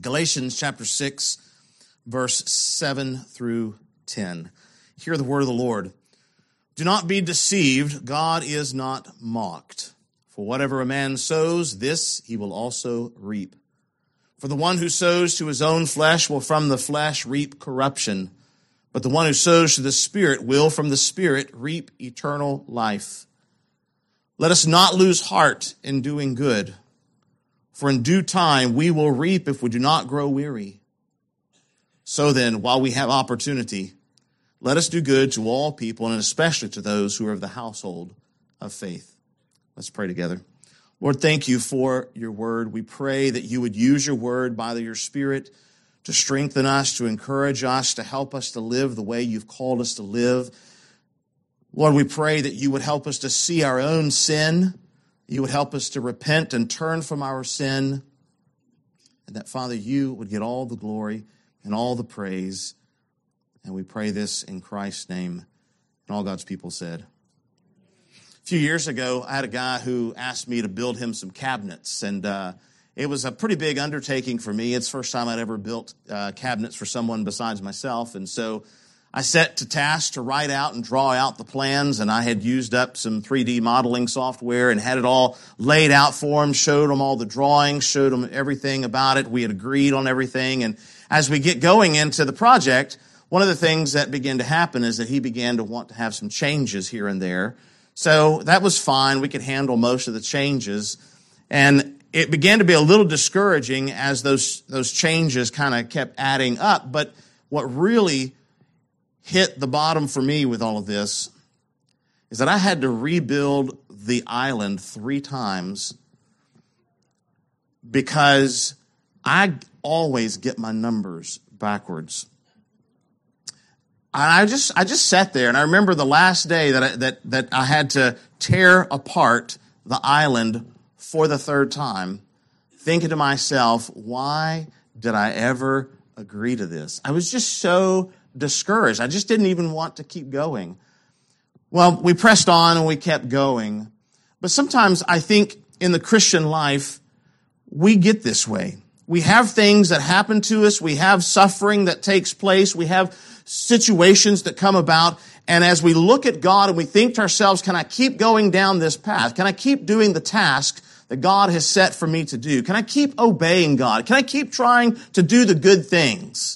Galatians chapter 6, verse 7 through 10. Hear the word of the Lord. Do not be deceived, God is not mocked. For whatever a man sows, this he will also reap. For the one who sows to his own flesh will from the flesh reap corruption, but the one who sows to the Spirit will from the Spirit reap eternal life. Let us not lose heart in doing good, for in due time we will reap if we do not grow weary. So then, while we have opportunity, let us do good to all people, and especially to those who are of the household of faith. Let's pray together. Lord, thank you for your word. We pray that you would use your word by your Spirit to strengthen us, to encourage us, to help us to live the way you've called us to live. Lord, we pray that you would help us to see our own sin. You would help us to repent and turn from our sin. And that, Father, you would get all the glory and all the praise. And we pray this in Christ's name. And all God's people said. A few years ago, I had a guy who asked me to build him some cabinets. And it was a pretty big undertaking for me. It's the first time I'd ever built cabinets for someone besides myself. And so I set to task to write out and draw out the plans, and I had used up some 3D modeling software and had it all laid out for him, showed him all the drawings, showed him everything about it. We had agreed on everything. And as we get going into the project, one of the things that began to happen is that he began to want to have some changes here and there. So that was fine. We could handle most of the changes. And it began to be a little discouraging as those changes kind of kept adding up. But what really hit the bottom for me with all of this is that I had to rebuild the island 3 times because I always get my numbers backwards. And I just sat there, and I remember the last day that I had to tear apart the island for the 3rd time, thinking to myself, why did I ever agree to this? I was just so discouraged. I just didn't even want to keep going. Well, we pressed on and we kept going. But sometimes I think in the Christian life, we get this way. We have things that happen to us. We have suffering that takes place. We have situations that come about. And as we look at God and we think to ourselves, can I keep going down this path? Can I keep doing the task that God has set for me to do? Can I keep obeying God? Can I keep trying to do the good things?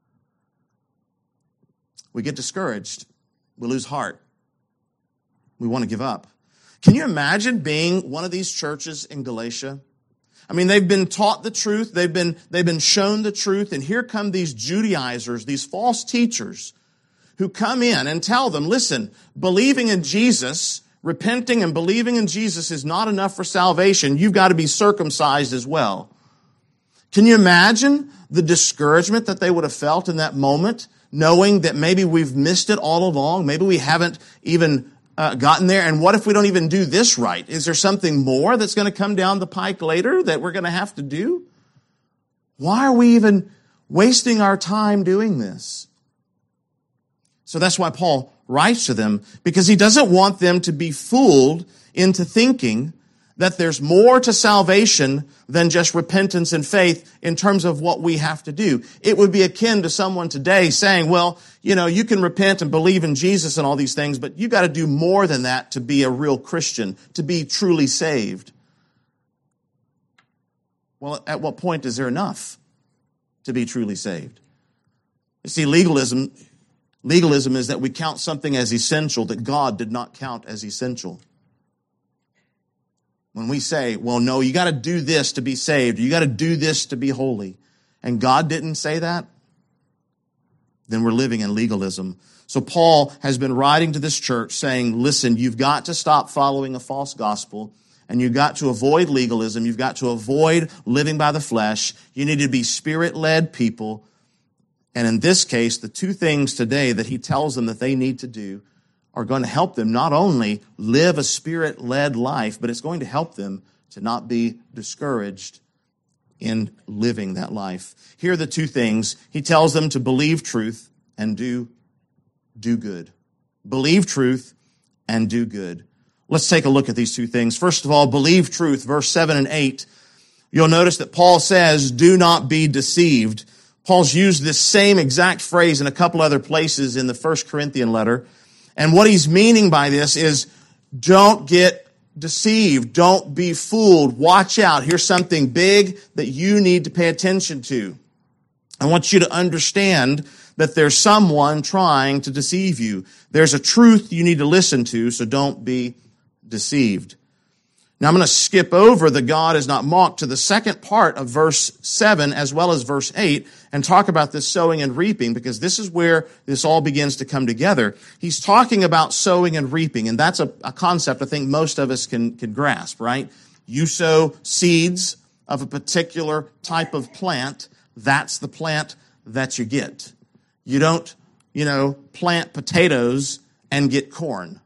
We get discouraged. We lose heart. We want to give up. Can you imagine being one of these churches in Galatia? I mean, they've been taught the truth. They've been shown the truth. And here come these Judaizers, these false teachers who come in and tell them, listen, believing in Jesus, repenting and believing in Jesus is not enough for salvation. You've got to be circumcised as well. Can you imagine the discouragement that they would have felt in that moment, knowing that maybe we've missed it all along? Maybe we haven't even gotten there. And what if we don't even do this right? Is there something more that's going to come down the pike later that we're going to have to do? Why are we even wasting our time doing this? So that's why Paul writes to them, because he doesn't want them to be fooled into thinking that there's more to salvation than just repentance and faith in terms of what we have to do. It would be akin to someone today saying, well, you can repent and believe in Jesus and all these things, but you got to do more than that to be a real Christian, to be truly saved. Well, at what point is there enough to be truly saved? You see, legalism is that we count something as essential that God did not count as essential. When we say, well, no, you got to do this to be saved, you got to do this to be holy, and God didn't say that, then we're living in legalism. So Paul has been writing to this church saying, listen, you've got to stop following a false gospel, and you've got to avoid legalism. You've got to avoid living by the flesh. You need to be Spirit-led people. And in this case, the 2 things today that he tells them that they need to do are going to help them not only live a Spirit-led life, but it's going to help them to not be discouraged in living that life. Here are the 2 things. He tells them to believe truth and do good. Believe truth and do good. Let's take a look at these 2 things. First of all, believe truth. Verse 7 and 8. You'll notice that Paul says, do not be deceived. Paul's used this same exact phrase in a couple other places in the 1 Corinthian letter. And what he's meaning by this is, don't get deceived. Don't be fooled. Watch out. Here's something big that you need to pay attention to. I want you to understand that there's someone trying to deceive you. There's a truth you need to listen to, so don't be deceived. Now I'm going to skip over the God is not mocked to the second part of verse 7 as well as verse 8 and talk about this sowing and reaping, because this is where this all begins to come together. He's talking about sowing and reaping, and that's a concept I think most of us can grasp, right? You sow seeds of a particular type of plant, that's the plant that you get. You don't, plant potatoes and get corn.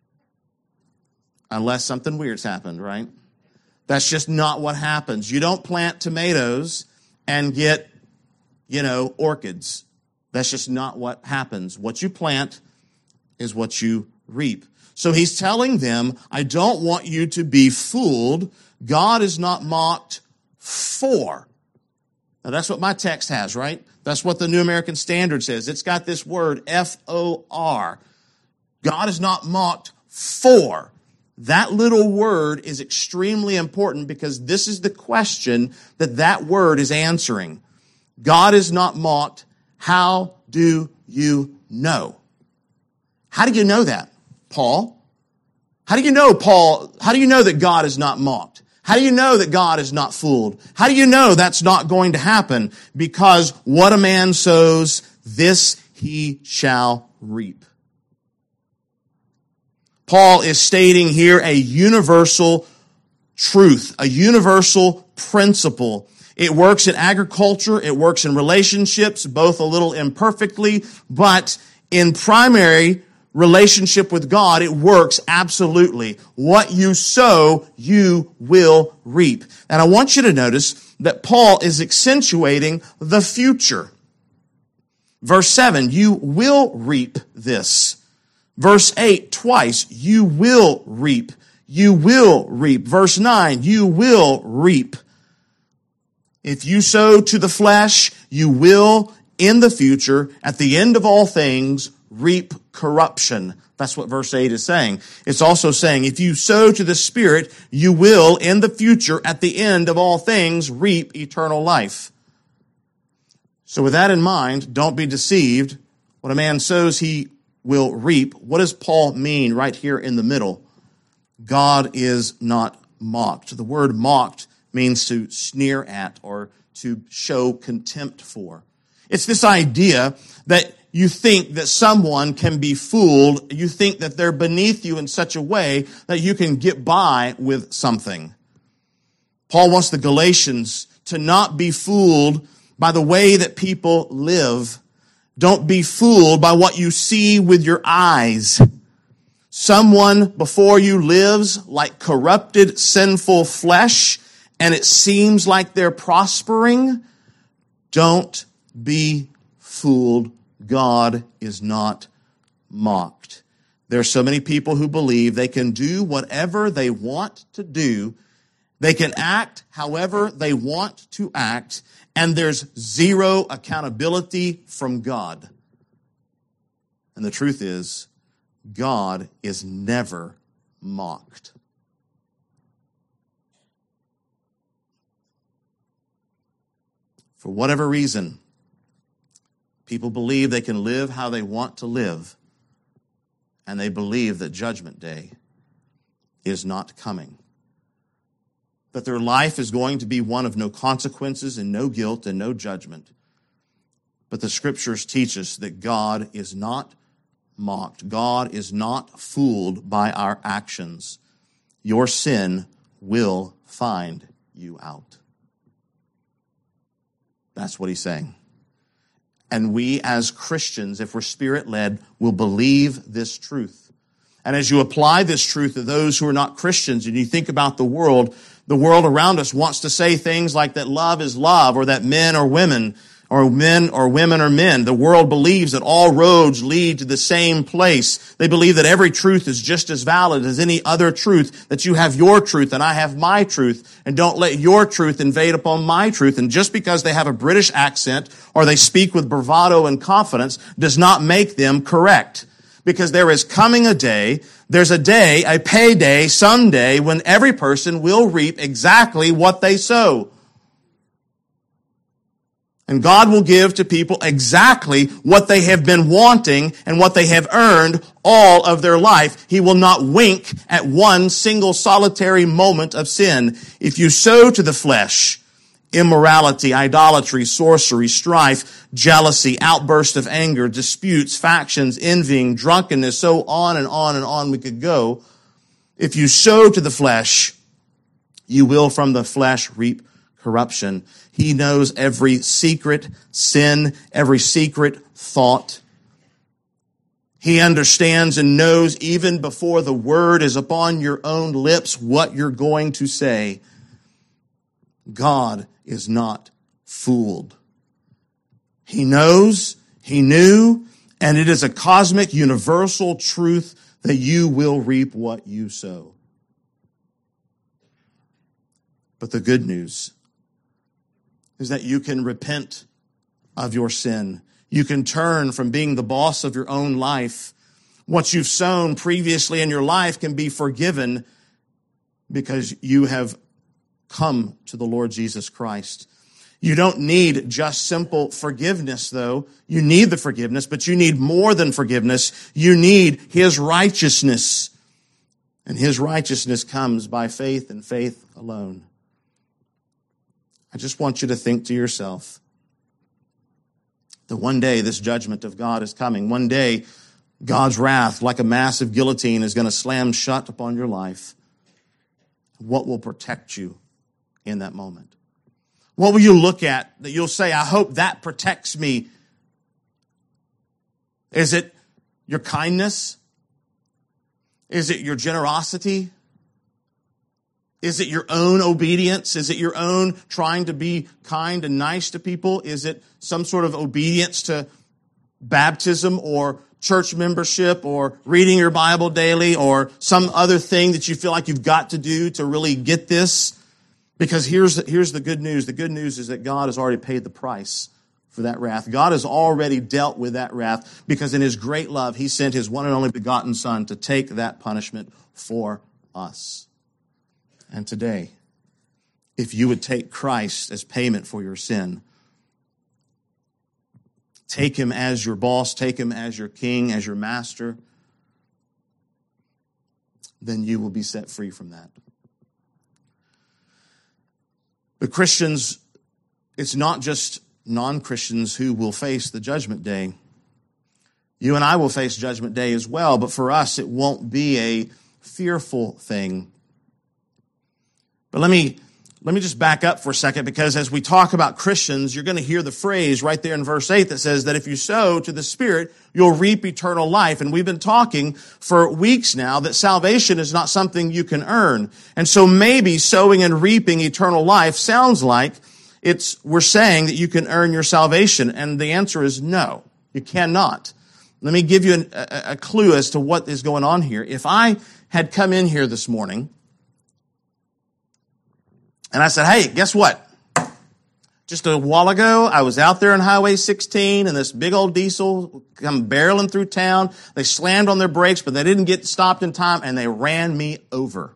Unless something weird's happened, right? That's just not what happens. You don't plant tomatoes and get, orchids. That's just not what happens. What you plant is what you reap. So he's telling them, I don't want you to be fooled. God is not mocked for. Now that's what my text has, right? That's what the New American Standard says. It's got this word, F-O-R. God is not mocked for. That little word is extremely important because this is the question that word is answering. God is not mocked. How do you know? How do you know that, Paul? How do you know, Paul? How do you know that God is not mocked? How do you know that God is not fooled? How do you know that's not going to happen? Because what a man sows, this he shall reap. Paul is stating here a universal truth, a universal principle. It works in agriculture, it works in relationships, both a little imperfectly, but in primary relationship with God, it works absolutely. What you sow, you will reap. And I want you to notice that Paul is accentuating the future. Verse 7, you will reap this. Verse 8, twice, you will reap. You will reap. Verse 9, you will reap. If you sow to the flesh, you will, in the future, at the end of all things, reap corruption. That's what verse 8 is saying. It's also saying, if you sow to the Spirit, you will, in the future, at the end of all things, reap eternal life. So with that in mind, don't be deceived. What a man sows, he will reap. What does Paul mean right here in the middle? God is not mocked. The word mocked means to sneer at or to show contempt for. It's this idea that you think that someone can be fooled. You think that they're beneath you in such a way that you can get by with something. Paul wants the Galatians to not be fooled by the way that people live. Don't be fooled by what you see with your eyes. Someone before you lives like corrupted, sinful flesh, and it seems like they're prospering. Don't be fooled. God is not mocked. There are so many people who believe they can do whatever they want to do. They can act however they want to act, and there's zero accountability from God. And the truth is, God is never mocked. For whatever reason, people believe they can live how they want to live, and they believe that Judgment Day is not coming. That their life is going to be one of no consequences and no guilt and no judgment. But the Scriptures teach us that God is not mocked. God is not fooled by our actions. Your sin will find you out. That's what he's saying. And we as Christians, if we're Spirit-led, will believe this truth. And as you apply this truth to those who are not Christians, and you think about the world around us wants to say things like that love is love, or that men are women, or men or women or men. The world believes that all roads lead to the same place. They believe that every truth is just as valid as any other truth, that you have your truth and I have my truth, and don't let your truth invade upon my truth. And just because they have a British accent or they speak with bravado and confidence does not make them correct. Because there is coming a day, there's a day, a payday, someday, when every person will reap exactly what they sow. And God will give to people exactly what they have been wanting and what they have earned all of their life. He will not wink at one single solitary moment of sin. If you sow to the flesh, immorality, idolatry, sorcery, strife, jealousy, outburst of anger, disputes, factions, envying, drunkenness, so on and on and on we could go. If you sow to the flesh, you will from the flesh reap corruption. He knows every secret sin, every secret thought. He understands and knows even before the word is upon your own lips what you're going to say. God is not fooled. He knows, he knew, and it is a cosmic, universal truth that you will reap what you sow. But the good news is that you can repent of your sin. You can turn from being the boss of your own life. What you've sown previously in your life can be forgiven because you have come to the Lord Jesus Christ. You don't need just simple forgiveness, though. You need the forgiveness, but you need more than forgiveness. You need His righteousness. And His righteousness comes by faith and faith alone. I just want you to think to yourself that one day this judgment of God is coming. One day God's wrath, like a massive guillotine, is going to slam shut upon your life. What will protect you in that moment? What will you look at that you'll say, I hope that protects me? Is it your kindness? Is it your generosity? Is it your own obedience? Is it your own trying to be kind and nice to people? Is it some sort of obedience to baptism or church membership or reading your Bible daily or some other thing that you feel like you've got to do to really get this? Because here's the good news. The good news is that God has already paid the price for that wrath. God has already dealt with that wrath because in His great love, He sent His one and only begotten Son to take that punishment for us. And today, if you would take Christ as payment for your sin, take Him as your boss, take Him as your king, as your master, then you will be set free from that. But Christians, it's not just non-Christians who will face the judgment day. You and I will face judgment day as well, but for us, it won't be a fearful thing. But let me just back up for a second, because as we talk about Christians, you're going to hear the phrase right there in verse 8 that says that if you sow to the Spirit, you'll reap eternal life. And we've been talking for weeks now that salvation is not something you can earn. And so maybe sowing and reaping eternal life sounds like we're saying that you can earn your salvation. And the answer is no, you cannot. Let me give you a clue as to what is going on here. If I had come in here this morning and I said, hey, guess what? Just a while ago, I was out there on Highway 16 and this big old diesel come barreling through town. They slammed on their brakes, but they didn't get stopped in time and they ran me over.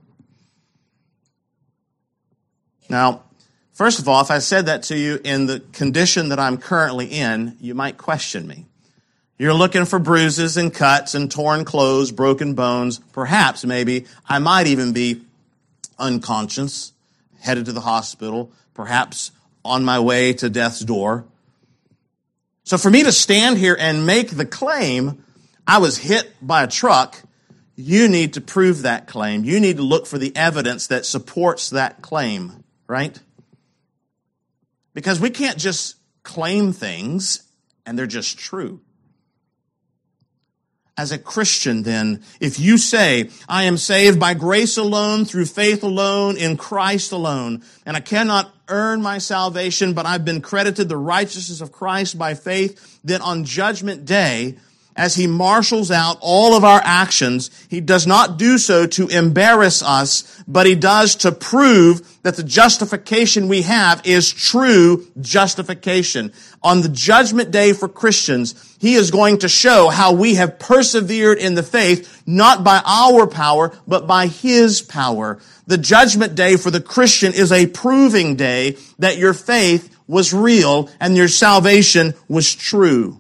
Now, first of all, if I said that to you in the condition that I'm currently in, you might question me. You're looking for bruises and cuts and torn clothes, broken bones. Perhaps, maybe, I might even be unconscious, headed to the hospital, perhaps on my way to death's door. So for me to stand here and make the claim, I was hit by a truck, you need to prove that claim. You need to look for the evidence that supports that claim, right? Because we can't just claim things and they're just true. As a Christian, then, if you say, I am saved by grace alone, through faith alone, in Christ alone, and I cannot earn my salvation, but I've been credited the righteousness of Christ by faith, then on Judgment Day, as He marshals out all of our actions, He does not do so to embarrass us, but He does to prove that the justification we have is true justification. On the Judgment Day for Christians, He is going to show how we have persevered in the faith, not by our power, but by His power. The Judgment Day for the Christian is a proving day that your faith was real and your salvation was true.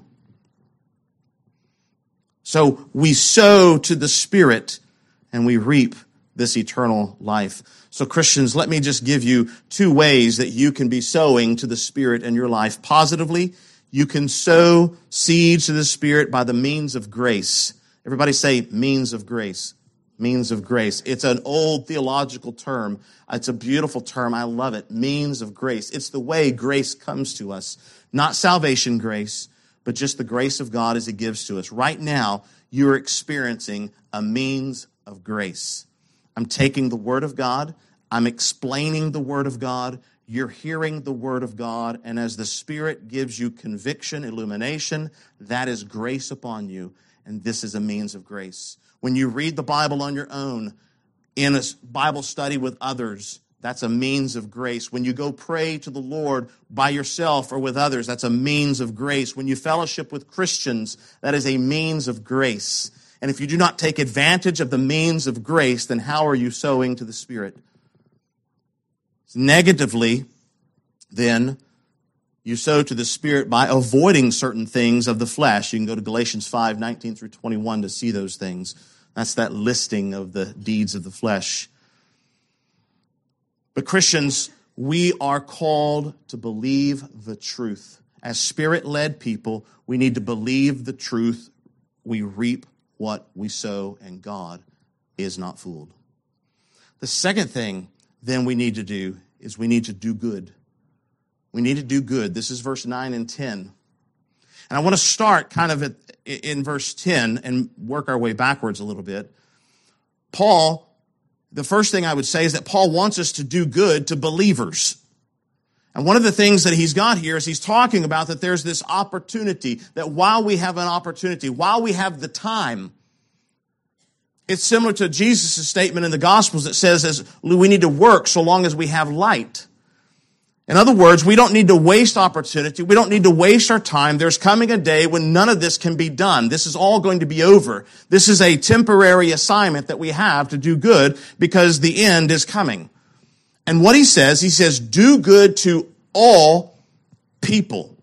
So we sow to the Spirit and we reap this eternal life. So Christians, let me just give you 2 ways that you can be sowing to the Spirit in your life. Positively, you can sow seeds to the Spirit by the means of grace. Everybody say means of grace. Means of grace. It's an old theological term. It's a beautiful term. I love it. Means of grace. It's the way grace comes to us. Not salvation grace, but just the grace of God as He gives to us. Right now, you're experiencing a means of grace. I'm taking the Word of God. I'm explaining the Word of God. You're hearing the Word of God. And as the Spirit gives you conviction, illumination, that is grace upon you. And this is a means of grace. When you read the Bible on your own, in a Bible study with others, that's a means of grace. When you go pray to the Lord by yourself or with others, that's a means of grace. When you fellowship with Christians, that is a means of grace. And if you do not take advantage of the means of grace, then how are you sowing to the Spirit? Negatively, then, you sow to the Spirit by avoiding certain things of the flesh. You can go to Galatians 5:19 through 21 to see those things. That's that listing of the deeds of the flesh. But Christians, we are called to believe the truth. As Spirit-led people, we need to believe the truth. We reap what we sow, and God is not fooled. The second thing then we need to do is we need to do good. We need to do good. This is verse 9 and 10. And I want to start kind of in verse 10 and work our way backwards a little bit. Paul, the first thing I would say is that Paul wants us to do good to believers. And one of the things that he's got here is he's talking about that there's this opportunity, that while we have an opportunity, while we have the time, it's similar to Jesus' statement in the Gospels that says we need to work so long as we have light. In other words, we don't need to waste opportunity. We don't need to waste our time. There's coming a day when none of this can be done. This is all going to be over. This is a temporary assignment that we have to do good because the end is coming. And what he says, do good to all people.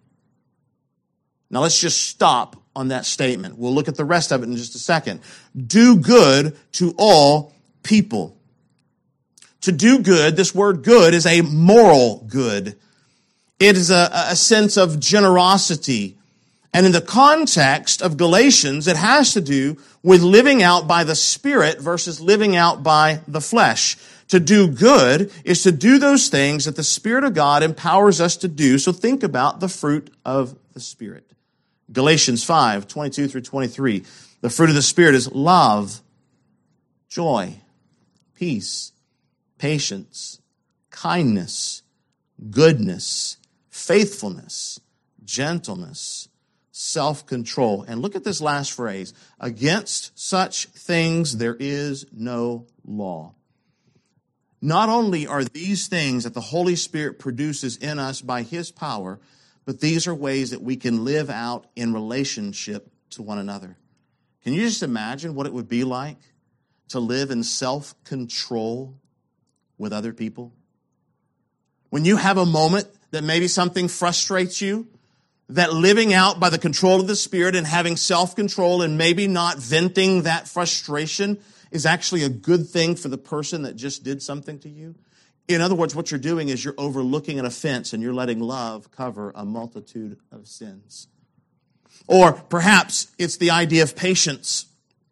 Now let's just stop on that statement. We'll look at the rest of it in just a second. Do good to all people. To do good, this word good is a moral good. It is a sense of generosity. And in the context of Galatians, it has to do with living out by the Spirit versus living out by the flesh. To do good is to do those things that the Spirit of God empowers us to do. So think about the fruit of the Spirit. Galatians 5:22 through 23. The fruit of the Spirit is love, joy, peace, patience, kindness, goodness, faithfulness, gentleness, self-control. And look at this last phrase. Against such things there is no law. Not only are these things that the Holy Spirit produces in us by His power, but these are ways that we can live out in relationship to one another. Can you just imagine what it would be like to live in self-control with other people? When you have a moment that maybe something frustrates you, that living out by the control of the Spirit and having self-control and maybe not venting that frustration is actually a good thing for the person that just did something to you. In other words, what you're doing is you're overlooking an offense and you're letting love cover a multitude of sins. Or perhaps it's the idea of patience.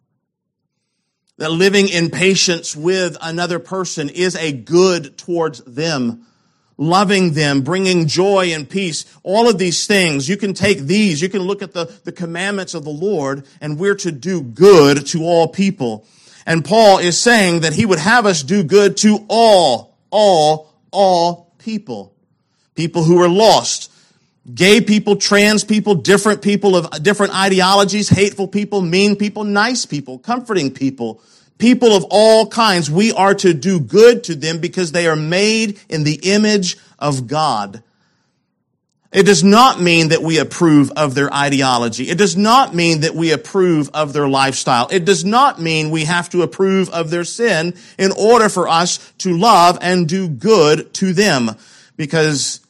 That living in patience with another person is a good towards them. Loving them, bringing joy and peace. All of these things, you can take these, you can look at the commandments of the Lord, and we're to do good to all people. And Paul is saying that he would have us do good to all people. people who are lost, gay people, trans people, different people of different ideologies, hateful people, mean people, nice people, comforting people, people of all kinds. We are to do good to them because they are made in the image of God. It does not mean that we approve of their ideology. It does not mean that we approve of their lifestyle. It does not mean we have to approve of their sin in order for us to love and do good to them, because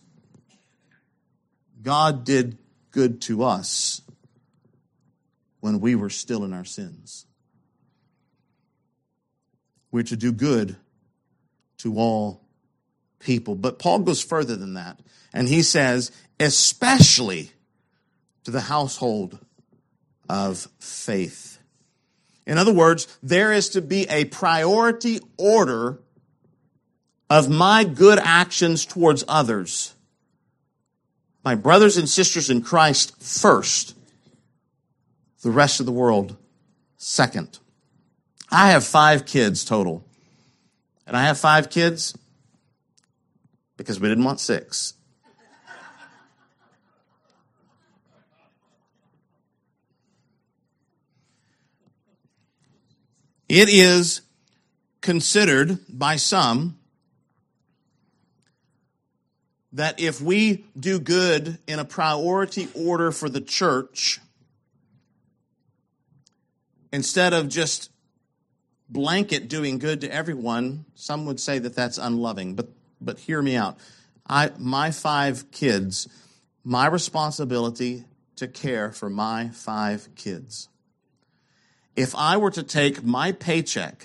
God did good to us when we were still in our sins. We're to do good to all people. But Paul goes further than that, and he says, especially to the household of faith. In other words, there is to be a priority order of my good actions towards others. My brothers and sisters in Christ first, the rest of the world second. I have 5 kids total. And I have 5 kids because we didn't want 6. It is considered by some that if we do good in a priority order for the church, instead of just blanket doing good to everyone, some would say that that's unloving. But hear me out. My 5 kids, my responsibility to care for my 5 kids. If I were to take my paycheck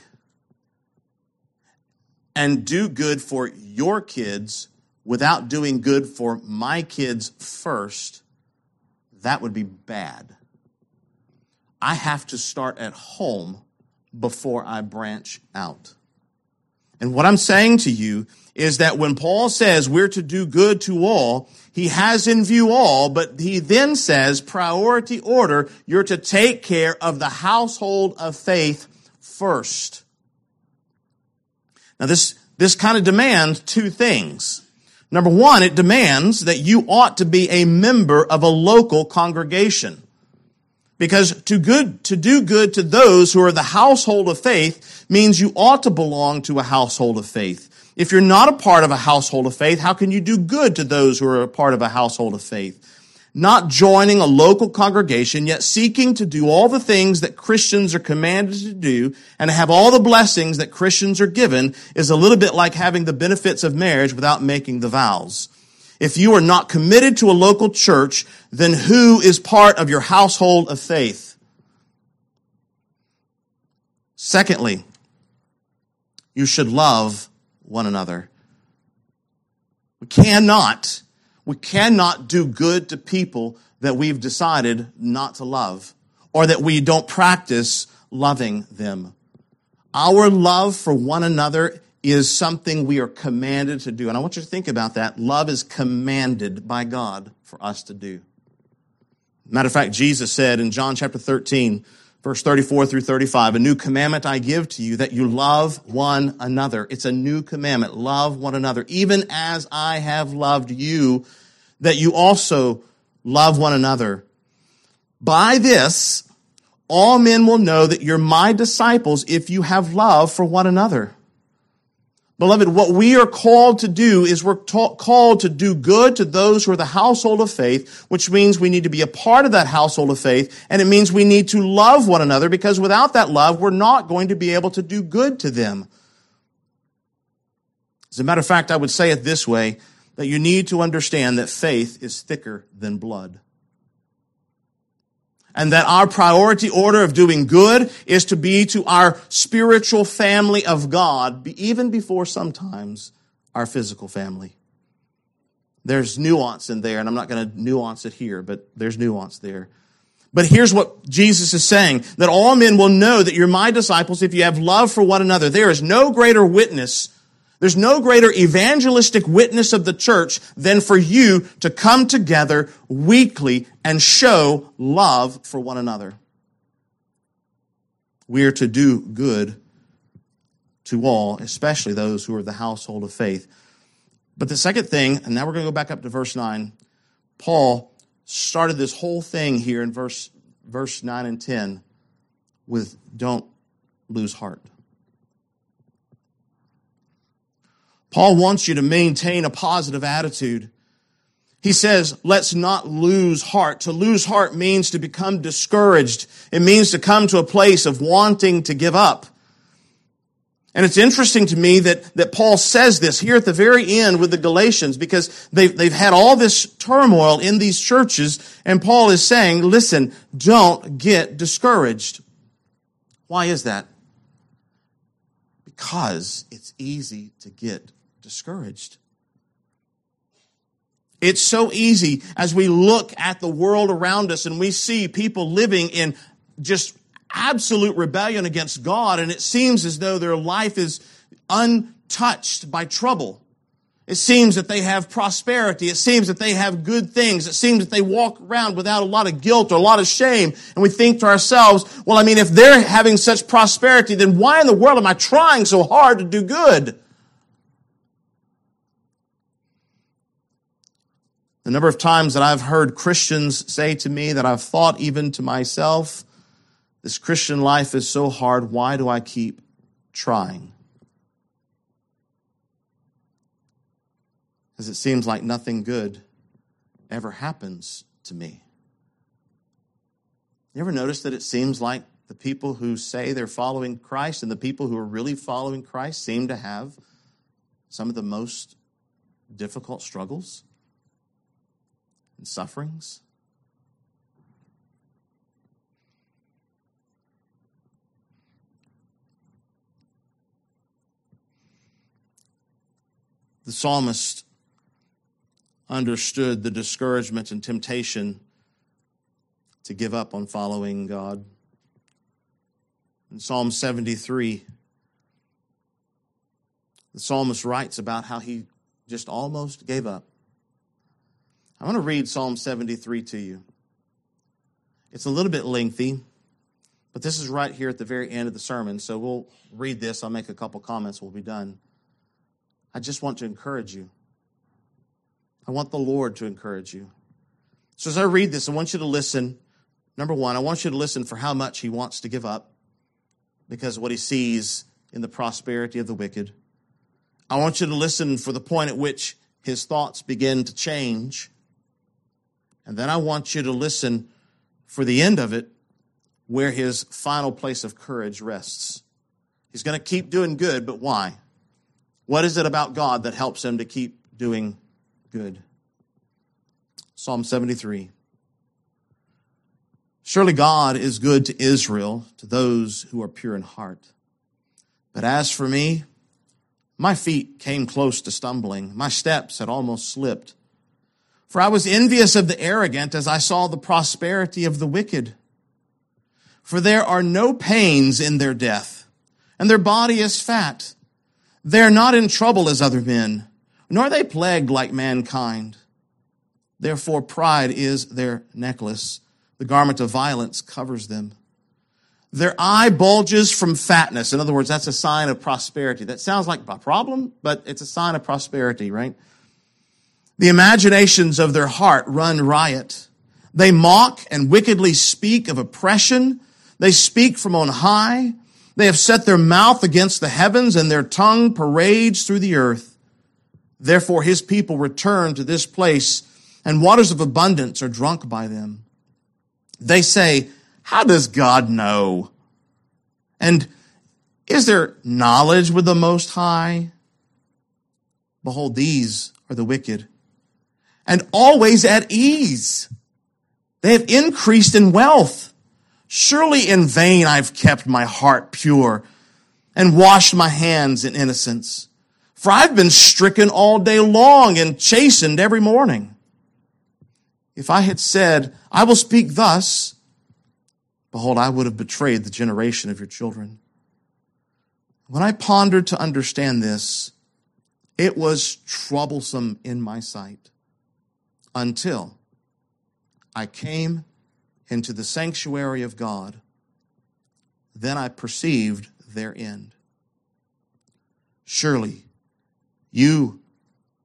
and do good for your kids without doing good for my kids first, that would be bad. I have to start at home before I branch out. And what I'm saying to you is that when Paul says we're to do good to all, he has in view all, but he then says priority order, you're to take care of the household of faith first. Now this kind of demands 2 things. Number 1, it demands that you ought to be a member of a local congregation. Because to do good to those who are the household of faith means you ought to belong to a household of faith. If you're not a part of a household of faith, how can you do good to those who are a part of a household of faith? Not joining a local congregation, yet seeking to do all the things that Christians are commanded to do and have all the blessings that Christians are given is a little bit like having the benefits of marriage without making the vows. If you are not committed to a local church, then who is part of your household of faith? Secondly, you should love one another. We cannot do good to people that we've decided not to love or that we don't practice loving them. Our love for one another is something we are commanded to do. And I want you to think about that. Love is commanded by God for us to do. Matter of fact, Jesus said in John chapter 13, verse 34 through 35, a new commandment I give to you, that you love one another. It's a new commandment. Love one another. Even as I have loved you, that you also love one another. By this, all men will know that you're my disciples if you have love for one another. Beloved, what we are called to do is we're called to do good to those who are the household of faith, which means we need to be a part of that household of faith, and it means we need to love one another, because without that love, we're not going to be able to do good to them. As a matter of fact, I would say it this way, that you need to understand that faith is thicker than blood. And that our priority order of doing good is to be to our spiritual family of God, even before sometimes our physical family. There's nuance in there, and I'm not going to nuance it here, but there's nuance there. But here's what Jesus is saying, that all men will know that you're my disciples if you have love for one another. There is no greater witness, there's no greater evangelistic witness of the church than for you to come together weekly and show love for one another. We are to do good to all, especially those who are the household of faith. But the second thing, and now we're going to go back up to verse 9, Paul started this whole thing here in verse 9 and 10 with don't lose heart. Paul wants you to maintain a positive attitude. He says, let's not lose heart. To lose heart means to become discouraged. It means to come to a place of wanting to give up. And it's interesting to me that Paul says this here at the very end with the Galatians, because they've had all this turmoil in these churches, and Paul is saying, listen, don't get discouraged. Why is that? Because it's easy to get discouraged. It's so easy as we look at the world around us and we see people living in just absolute rebellion against God, and it seems as though their life is untouched by trouble. It seems that they have prosperity. It seems that they have good things. It seems that they walk around without a lot of guilt or a lot of shame. And we think to ourselves, well, I mean, if they're having such prosperity, then why in the world am I trying so hard to do good? The number of times that I've heard Christians say to me, that I've thought even to myself, this Christian life is so hard, why do I keep trying? Because it seems like nothing good ever happens to me. You ever notice that it seems like the people who say they're following Christ and the people who are really following Christ seem to have some of the most difficult struggles and sufferings? The psalmist understood the discouragement and temptation to give up on following God. In Psalm 73, the psalmist writes about how he just almost gave up. I want to read Psalm 73 to you. It's a little bit lengthy, but this is right here at the very end of the sermon, so we'll read this. I'll make a couple comments. We'll be done. I just want to encourage you. I want the Lord to encourage you. So as I read this, I want you to listen. Number one, I want you to listen for how much he wants to give up because of what he sees in the prosperity of the wicked. I want you to listen for the point at which his thoughts begin to change. And then I want you to listen for the end of it, where his final place of courage rests. He's going to keep doing good, but why? What is it about God that helps him to keep doing good? Psalm 73. Surely God is good to Israel, to those who are pure in heart. But as for me, my feet came close to stumbling. My steps had almost slipped. For I was envious of the arrogant as I saw the prosperity of the wicked. For there are no pains in their death, and their body is fat. They are not in trouble as other men, nor are they plagued like mankind. Therefore pride is their necklace. The garment of violence covers them. Their eye bulges from fatness. In other words, that's a sign of prosperity. That sounds like a problem, but it's a sign of prosperity, right? The imaginations of their heart run riot. They mock and wickedly speak of oppression. They speak from on high. They have set their mouth against the heavens, and their tongue parades through the earth. Therefore his people return to this place, and waters of abundance are drunk by them. They say, how does God know? And is there knowledge with the Most High? Behold, these are the wicked, and always at ease. They have increased in wealth. Surely in vain I've kept my heart pure and washed my hands in innocence. For I've been stricken all day long and chastened every morning. If I had said, I will speak thus, behold, I would have betrayed the generation of your children. When I pondered to understand this, it was troublesome in my sight until I came into the sanctuary of God. Then I perceived their end. Surely you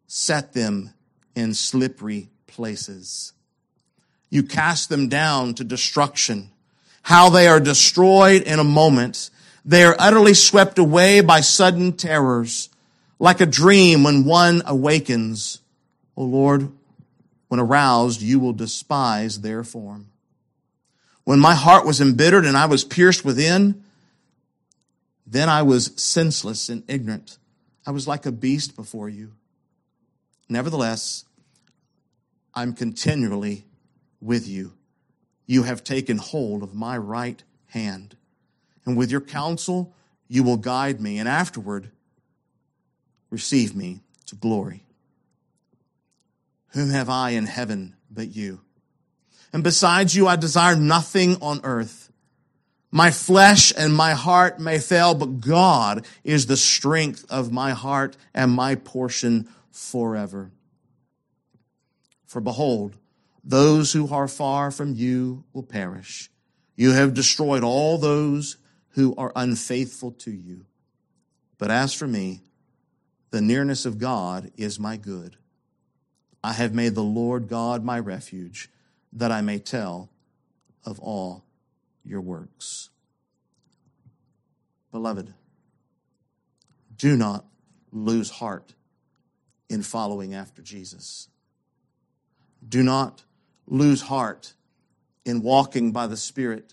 set them in slippery places. You cast them down to destruction. How they are destroyed in a moment. They are utterly swept away by sudden terrors, like a dream when one awakens. O Lord, when aroused, you will despise their form. When my heart was embittered and I was pierced within, then I was senseless and ignorant. I was like a beast before you. Nevertheless, I'm continually with you. You have taken hold of my right hand, and with your counsel you will guide me, and afterward receive me to glory. Whom have I in heaven but you? And besides you I desire nothing on earth. My flesh and my heart may fail, but God is the strength of my heart and my portion forever. For behold, those who are far from you will perish. You have destroyed all those who are unfaithful to you. But as for me, the nearness of God is my good. I have made the Lord God my refuge, that I may tell of all your works. Beloved, do not lose heart in following after Jesus. Do not lose heart in walking by the Spirit.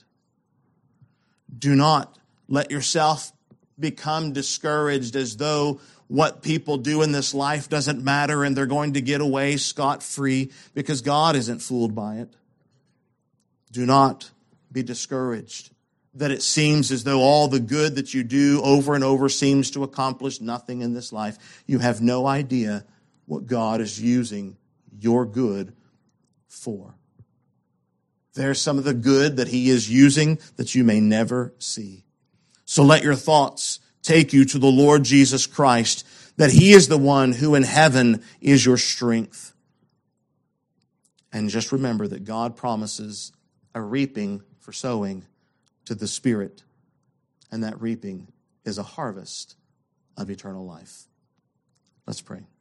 Do not let yourself become discouraged as though what people do in this life doesn't matter and they're going to get away scot-free, because God isn't fooled by it. Do not be discouraged that it seems as though all the good that you do over and over seems to accomplish nothing in this life. You have no idea what God is using your good for. There's some of the good that He is using that you may never see. So let your thoughts take you to the Lord Jesus Christ, that He is the one who in heaven is your strength. And just remember that God promises a reaping for sowing to the Spirit, and that reaping is a harvest of eternal life. Let's pray.